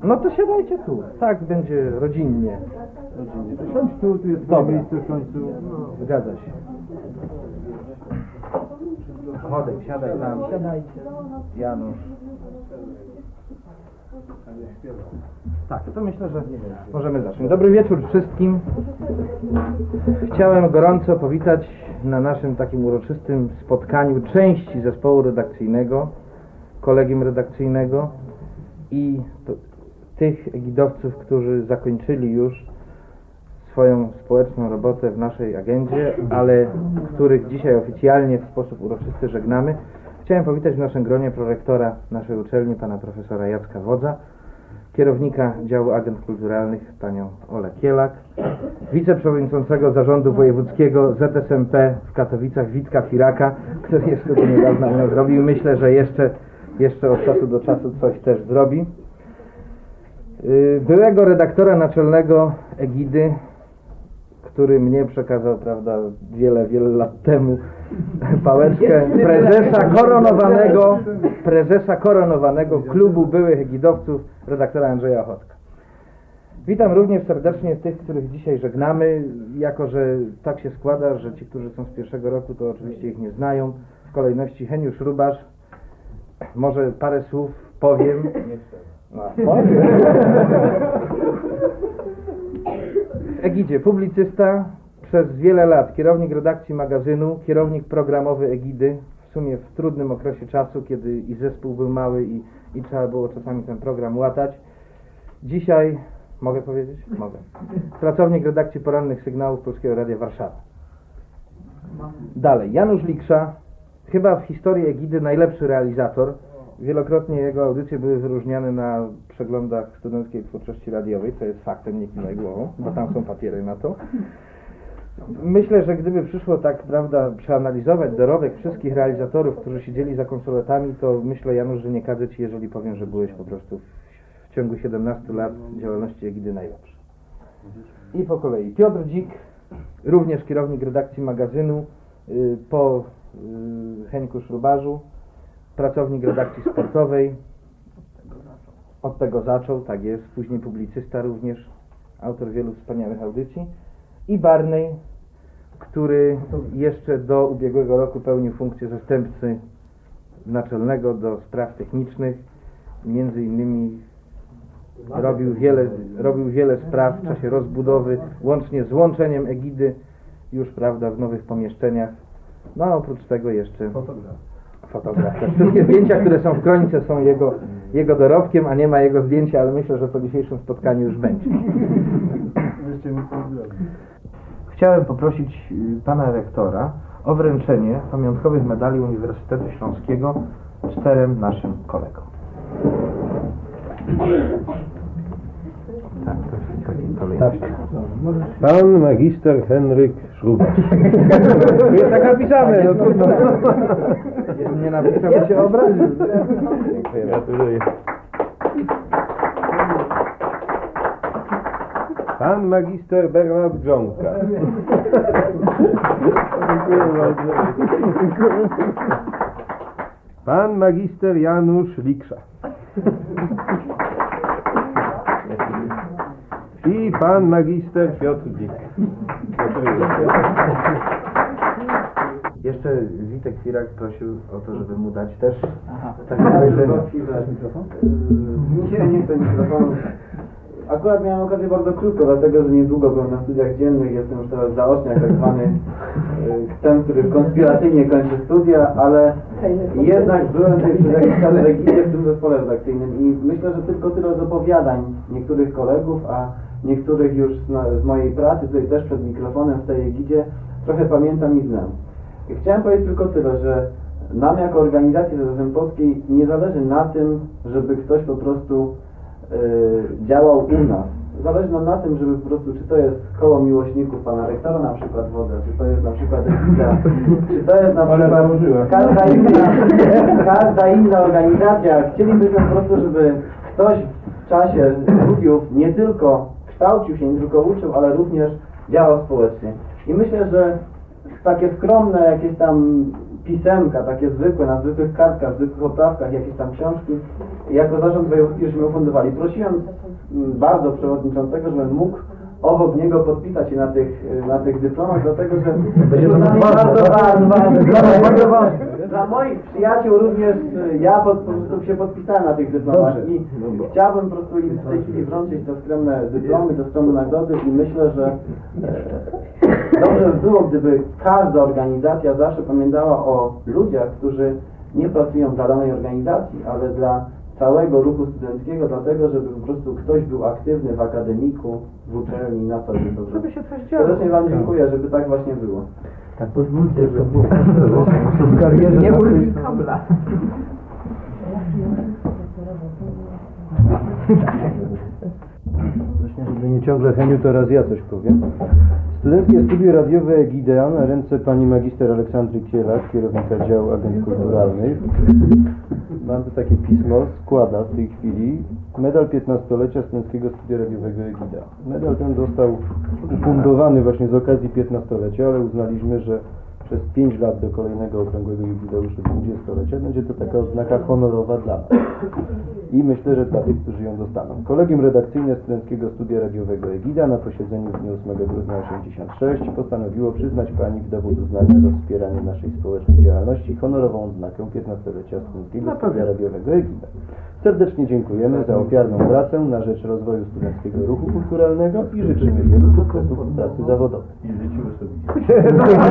No to siadajcie tu, tak będzie rodzinnie. To siądź tu jest Dobra. miejsce w końcu. No. Zgadza się. Chodź, siadaj tam. Siadajcie. Janusz. Tak, to myślę, że możemy zacząć. Dobry wieczór wszystkim. Chciałem gorąco powitać na naszym takim uroczystym spotkaniu części zespołu redakcyjnego, kolegium redakcyjnego i tych egidowców, którzy zakończyli już swoją społeczną robotę w naszej agendzie, ale których dzisiaj oficjalnie w sposób uroczysty żegnamy. Chciałem powitać w naszym gronie prorektora naszej uczelni, pana profesora Jacka Wodza, kierownika działu agent kulturalnych, panią Olę Kielak, wiceprzewodniczącego zarządu wojewódzkiego ZSMP w Katowicach, Witka Firaka, który jeszcze do niedawna nie zrobił. Myślę, że jeszcze od czasu do czasu coś też zrobi. Byłego redaktora naczelnego Egidy, który mnie przekazał, prawda, wiele lat temu pałeczkę prezesa koronowanego klubu byłych egidowców, redaktora Andrzeja Ochotka. Witam również serdecznie tych, których dzisiaj żegnamy, jako że tak się składa, że ci, którzy są z pierwszego roku, to oczywiście ich nie znają. W kolejności Heniusz Rubasz, może parę słów powiem. W Egidzie publicysta, przez wiele lat kierownik redakcji magazynu, kierownik programowy Egidy, w sumie w trudnym okresie czasu, kiedy i zespół był mały i trzeba było czasami ten program łatać. Dzisiaj, mogę powiedzieć? Mogę. Pracownik redakcji porannych sygnałów Polskiego Radia Warszawa. Dalej, Janusz Liksza, chyba w historii Egidy najlepszy realizator. Wielokrotnie jego audycje były wyróżniane na przeglądach studenckiej twórczości radiowej, co jest faktem, nie kiwaj głową, bo tam są papiery na to. Myślę, że gdyby przyszło tak, prawda, przeanalizować dorobek wszystkich realizatorów, którzy siedzieli za konsoletami, to myślę, Janusz, że nie kadzę Ci, jeżeli powiem, że byłeś po prostu w ciągu 17 lat działalności Egidy najlepszy. I po kolei Piotr Dzik, również kierownik redakcji magazynu, po Henku Szrubarzu, pracownik redakcji sportowej, od tego zaczął, tak jest, później publicysta również, autor wielu wspaniałych audycji, i Barney, który jeszcze do ubiegłego roku pełnił funkcję zastępcy naczelnego do spraw technicznych, między innymi robił wiele spraw w czasie rozbudowy, łącznie z łączeniem Egidy już, prawda, w nowych pomieszczeniach, no a oprócz tego jeszcze fotograf. Wszystkie zdjęcia, które są w kronice, są jego dorobkiem, a nie ma jego zdjęcia, ale myślę, że po dzisiejszym spotkaniu już będzie. Chciałem poprosić pana rektora o wręczenie pamiątkowych medali Uniwersytetu Śląskiego 4 naszym kolegom. Tak, to jest taki kolejny. Pan magister Henryk Szrubasz. Jest tak napisane, no trudno. Nie napisał, by się obraził. Gratuluję. Pan magister Bernard Grządka. Pan magister Janusz Liksza. I pan magister Piotr Dzik. Jeszcze Witek Firak prosił o to, żeby mu dać też. Nie chcę mikrofonu. Akurat miałem okazję bardzo krótko, dlatego że niedługo byłem na studiach dziennych, jestem już teraz zaoczniak, tak zwany ten, który konspiracyjnie kończy studia, ale jednak byłem tutaj przez jakiś czas w Egidzie w tym zespole redakcyjnym i myślę, że tylko tyle z opowiadań niektórych kolegów, a niektórych już z mojej pracy, tutaj też przed mikrofonem w tej Egidzie, trochę pamiętam i znam. Chciałem powiedzieć tylko tyle, że nam jako organizacji ZSM-Polskiej nie zależy na tym, żeby ktoś po prostu działał u nas. Zależy nam na tym, żeby po prostu, czy to jest koło miłośników pana rektora, na przykład Wodza, czy to jest na przykład Egida, czy to jest na przykład każda inna organizacja. Chcielibyśmy po prostu, żeby ktoś w czasie studiów nie tylko kształcił się, nie tylko uczył, ale również działał społecznie. I myślę, że takie skromne jakieś tam pisemka, takie zwykłe, na zwykłych kartkach, zwykłych oprawkach, jakieś tam książki, jako zarząd żeśmy ufundowali. Prosiłem bardzo przewodniczącego, żebym mógł obok niego podpisać się na tych dyplomach, dlatego że Będzie to bardzo ważne. Dla moich przyjaciół również ja po prostu się podpisałem na tych dyplomach i chciałbym po prostu im w tej chwili wręczyć te skromne dyplomy, te skromne nagrody i myślę, że dobrze by było, gdyby każda organizacja zawsze pamiętała o ludziach, którzy nie pracują dla danej organizacji, ale dla całego ruchu studenckiego, dlatego żeby po prostu ktoś był aktywny w akademiku, w uczelni, na co dzień. Żeby się coś działo. Serdecznie Wam dziękuję, żeby tak właśnie było. Tak, pozwólcie, że w karierze nie urwij kabla. Właśnie, żeby nie ciągle Heniu, to raz ja coś powiem. Studenckie Studio Radiowe Egidea na ręce pani magister Aleksandry Kielak, kierownika działu agent kulturalnych. Mam tu takie pismo, składa w tej chwili medal 15-lecia Studenckiego Studia Radiowego Egidea. Medal ten został ufundowany właśnie z okazji 15-lecia, ale uznaliśmy, że przez 5 lat do kolejnego okrągłego jubileuszu 20-lecia będzie to taka odznaka honorowa dla nas. I myślę, że dla tych, którzy ją dostaną. Kolegium redakcyjne Studenckiego Studia Radiowego Egidea na posiedzeniu w dniu 8 grudnia 1986 postanowiło przyznać pani w dowód uznania za wspieranie naszej społecznej działalności honorową odznakę 15-lecia Studenckiego Studia Radiowego Egidea. Serdecznie dziękujemy za ofiarną pracę na rzecz rozwoju studenckiego ruchu kulturalnego i życzymy wielu sukcesów w pracy zawodowej. I życiu osobiście.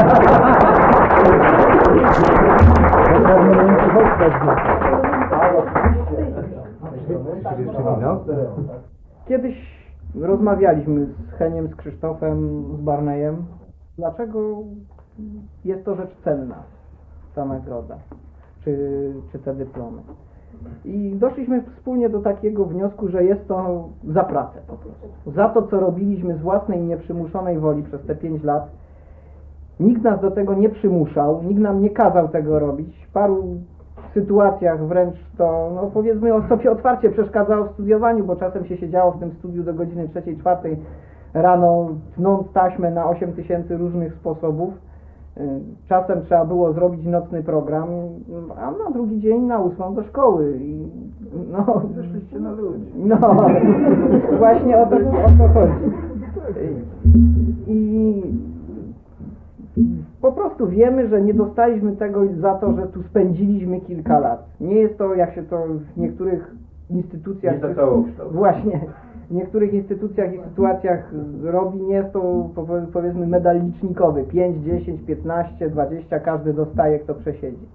Kiedyś rozmawialiśmy z Heniem, z Krzysztofem, z Barneyem, dlaczego jest to rzecz cenna, ta nagroda, czy te dyplomy. I doszliśmy wspólnie do takiego wniosku, że jest to za pracę po prostu. Za to, co robiliśmy z własnej nieprzymuszonej woli przez te 5 lat. Nikt nas do tego nie przymuszał, nikt nam nie kazał tego robić. W paru sytuacjach wręcz to, no powiedzmy, sobie otwarcie przeszkadzało w studiowaniu, bo czasem się siedziało w tym studiu do godziny 3-4 rano, tnąc taśmę na 8000 różnych sposobów. Czasem trzeba było zrobić nocny program, a na drugi dzień na 8 do szkoły. I, no, Wyszliście na ludzi. no, właśnie o to chodzi. I po prostu wiemy, że nie dostaliśmy tego za to, że tu spędziliśmy kilka lat. Nie jest to, jak się to w niektórych instytucjach... Nie za całokształt. Właśnie. W niektórych instytucjach i sytuacjach robi, nie jest to powiedzmy medal licznikowy. 5, 10, 15, 20, każdy dostaje, kto przesiedzi.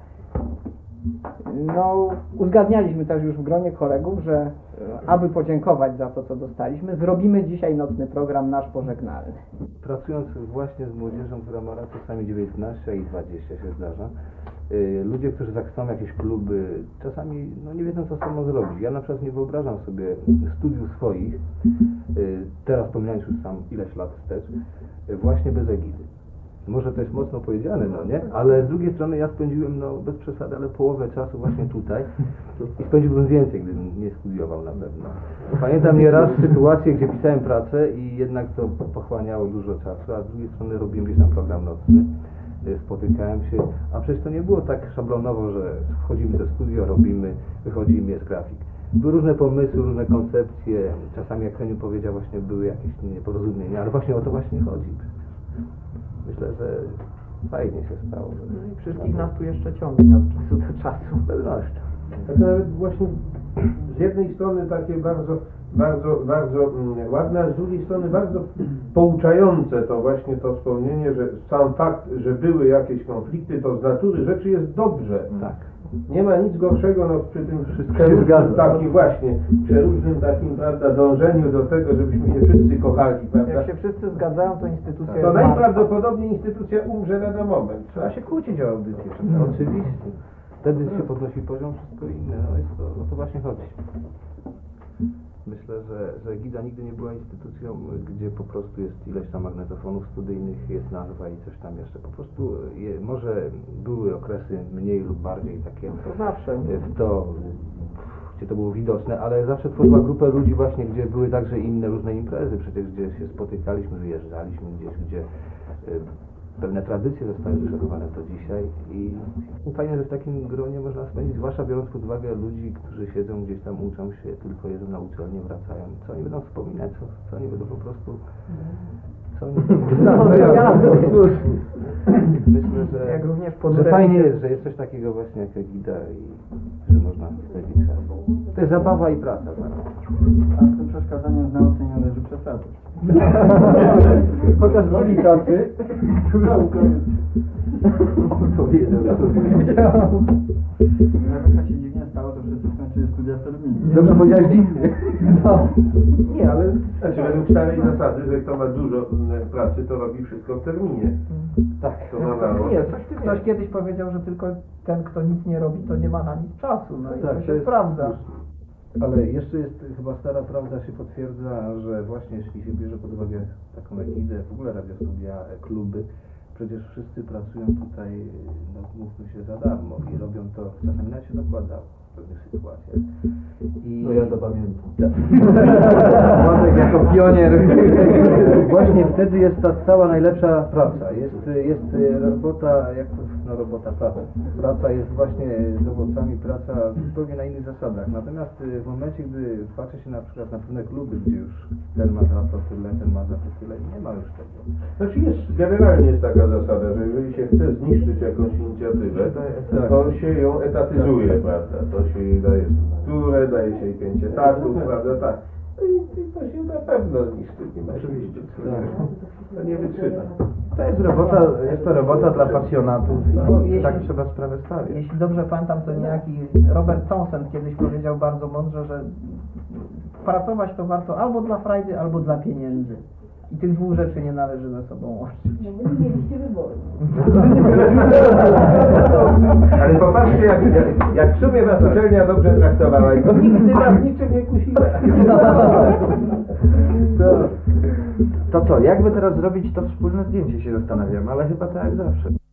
No, uzgadnialiśmy też już w gronie kolegów, że aby podziękować za to, co dostaliśmy, zrobimy dzisiaj nocny program nasz pożegnalny. Pracując właśnie z młodzieżą, która ma lat czasami 19 i 20 się zdarza, ludzie, którzy tak chcą jakieś kluby, czasami no, nie wiedzą, co z sobą zrobić. Ja na przykład nie wyobrażam sobie studiów swoich, teraz wspominając już sam ileś lat wstecz, właśnie bez egidy. Może to jest mocno powiedziane, no nie? Ale z drugiej strony ja spędziłem, no bez przesady, ale połowę czasu właśnie tutaj i spędziłbym więcej, gdybym nie studiował na pewno. Pamiętam nieraz sytuację, gdzie pisałem pracę i jednak to pochłaniało dużo czasu, a z drugiej strony robiłem gdzieś tam program nocny, spotykałem się, a przecież to nie było tak szablonowo, że wchodzimy do studia, robimy, wychodzimy, jest grafik. Były różne pomysły, różne koncepcje, czasami jak Heniu powiedział, właśnie były jakieś nieporozumienia, ale właśnie o to właśnie chodzi. Myślę, że fajnie się stało. I wszystkich nas tu jeszcze ciągnie od czasu do czasu. Z pewnością. To nawet właśnie z jednej strony takie bardzo ładne, a z drugiej strony bardzo pouczające to właśnie to wspomnienie, że sam fakt, że były jakieś konflikty, to z natury rzeczy jest dobrze. Tak. Nie ma nic gorszego no, przy tym zgadza. takim właśnie przeróżnym takim, prawda, dążeniu do tego, żebyśmy się wszyscy kochali, prawda? Jak się wszyscy zgadzają, to instytucja To jest martwa. najprawdopodobniej instytucja umrze lada moment. Trzeba się kłócić o audycję. Oczywiście. Wtedy się podnosi poziom, wszystko inne. No jest to, o to właśnie chodzi. Myślę, że Egida nigdy nie była instytucją, gdzie po prostu jest ileś tam magnetofonów studyjnych, jest nazwa i coś tam jeszcze. Po prostu może były okresy mniej lub bardziej takie To zawsze. w to, gdzie to było widoczne, ale zawsze tworzyła grupę ludzi właśnie, gdzie były także inne różne imprezy, przecież gdzie się spotykaliśmy, wyjeżdżaliśmy gdzieś, gdzie pewne tradycje zostały zachowane do dzisiaj i fajnie, że w takim gronie można spędzić, zwłaszcza biorąc pod uwagę ludzi, którzy siedzą gdzieś tam, uczą się, tylko jeżdżą na uczelnię, wracają. Co oni będą wspominać, co oni będą po prostu... Co oni... Cóż, myślę, że, Jak również że fajnie jest, że jest coś takiego właśnie jak Egida i że można spędzić czas. To jest zabawa i praca. A z tym przeszkadzaniem w nauce nie należy przesadzać. Chociaż woli tacy. Powiedział, Nawet tak się dziwnie stało, to wszyscy skończyli studia w terminie. Dobrze powiedziałeś dziwnie. Nie, ale Znaczy według starej zasady, że kto ma dużo pracy, to robi wszystko w terminie. tak. To ma mało. nie, coś ty Ktoś kiedyś powiedział, że tylko ten, kto nic nie robi, to nie ma na nic czasu. No i Tak, to to się jest sprawdza. Ale jeszcze jest chyba stara prawda się potwierdza, że właśnie jeśli się bierze pod uwagę taką Egidę, w ogóle radiostudia, kluby, przecież wszyscy pracują tutaj, no mówmy się, za darmo i robią to, czasami nawet się dokłada w pewnych sytuacjach. I... No ja to pamiętam. Władek jako pionier. Właśnie wtedy jest ta cała najlepsza praca. Jest robota, jak to, no robota, praca. Praca jest właśnie z owocami, praca zupełnie na innych zasadach. Natomiast w momencie, gdy patrzy się na przykład na pewne kluby, gdzie już ten ma za to tyle, ten ma za to tyle, nie ma już tego. Znaczy generalnie jest taka zasada, że jeżeli się chce zniszczyć jakąś inicjatywę, to się ją etatyzuje, prawda? To się jej daje strukturę, daje się jej 5 etatów, prawda? Tak. I to się na pewno zniszczy. Oczywiście. To nie wytrzyma. Jest to robota dla pasjonatów. No, I tak jeśli- trzeba sprawę stawiać. Jeśli dobrze pamiętam, to niejaki Robert Townsend kiedyś powiedział bardzo mądrze, że pracować to warto albo dla frajdy, albo dla pieniędzy. I tych dwóch rzeczy nie należy ze sobą łączyć. No bo nie mieliście wyboru. Ale popatrzcie, jak w sumie was uczelnia dobrze traktowała i nigdy was niczym nie kusiła. To co, jakby teraz zrobić to wspólne zdjęcie, się zastanawiam, ale chyba tak jak zawsze.